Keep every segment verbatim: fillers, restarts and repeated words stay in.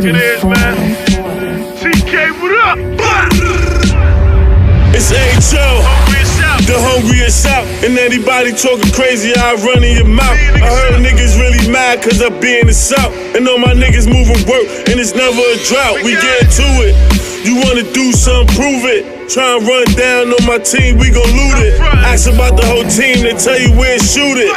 fuck it is, man. T K, what up? It's H O, the hungriest out. And anybody talking crazy, I run in your mouth. I heard niggas really mad cause I be in the South. And all my niggas moving work, and it's never a drought. We get to it. You wanna do something, prove it. Try and run down on my team, we gon' loot it. Ask about the whole team, they tell you where to shoot it.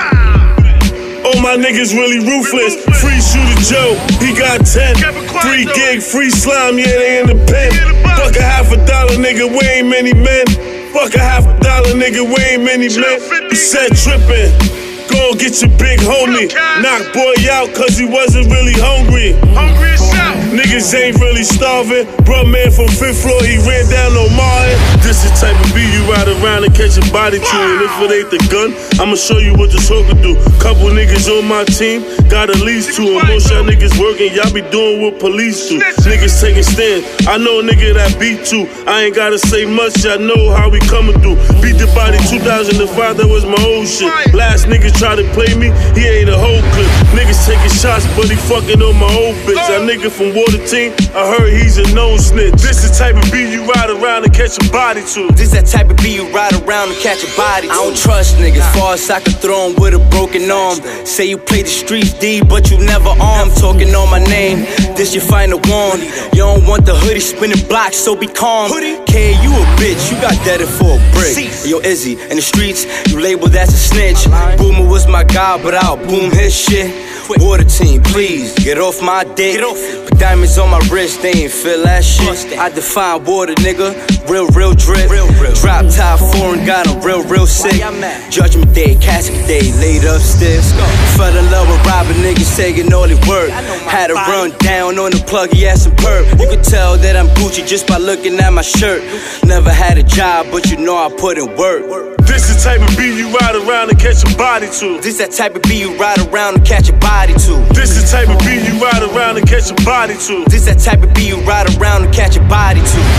All my niggas really ruthless. Free Shooter Joe, he got ten. Free gig, free slime, yeah, they in the pen. Fuck a half a dollar, nigga, we ain't many men. Fuck a half a dollar, nigga, we ain't many men. You said trippin', go get your big homie. Knock boy out cause he wasn't really hungry. Hungry as hell. Niggas ain't really starving. Bruh man from fifth floor, he ran down on Martin. This the type of beat you ride around and catch a body to. And if it ain't the gun, I'ma show you what this hoe can do. Couple niggas on my team, got at least two. And most y'all niggas working, y'all be doing what police do. Niggas taking stand, I know a nigga that beat two. I ain't gotta say much, y'all know how we coming through. Beat the body two thousand five, that was my old shit. Last nigga try to play me, he ain't a whole clip. Niggas taking shots, but he fucking on my old bitch. That nigga from Water Team, I heard he's a known snitch. This the type of beat you ride around and catch a body to. This that type of beat you ride around and catch a body to. I don't trust niggas, far as I can throw 'em with a broken arm. Say you play the streets D, but you never armed. Talking on my name, this your final one. You don't want the hoodie spinning blocks, so be calm. K, you a bitch, you got deaded for a brick. Yo, Izzy, in the streets, you labeled as a snitch. Boomer was my guy, but I'll boom his shit. Water Team, please, get off my dick. Put diamonds on my wrist, they ain't feel that shit. I define water, nigga, real, real drip. Drop top foreign, got him real, real sick. Judgment Day, casket day, laid upstairs. Fell in love with robbing niggas, taking all his work. Had to run down on the plug, he had some perp. You could tell that I'm Gucci just by looking at my shirt. Never had a job, but you know I put in work. This the type of beat you ride around and catch a body to. This that type of beat you ride around and catch a body to. This the type of beat you ride around and catch a body to. This that type of beat you ride around and catch a body to.